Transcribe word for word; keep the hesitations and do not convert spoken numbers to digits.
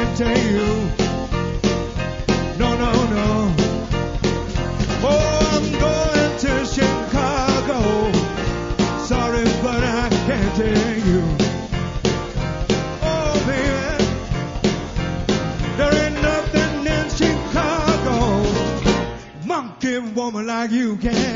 can't take you. No, no, no. Oh, I'm going to Chicago. Sorry, but I can't take you. Oh, baby, there ain't nothing in Chicago monkey woman like you can.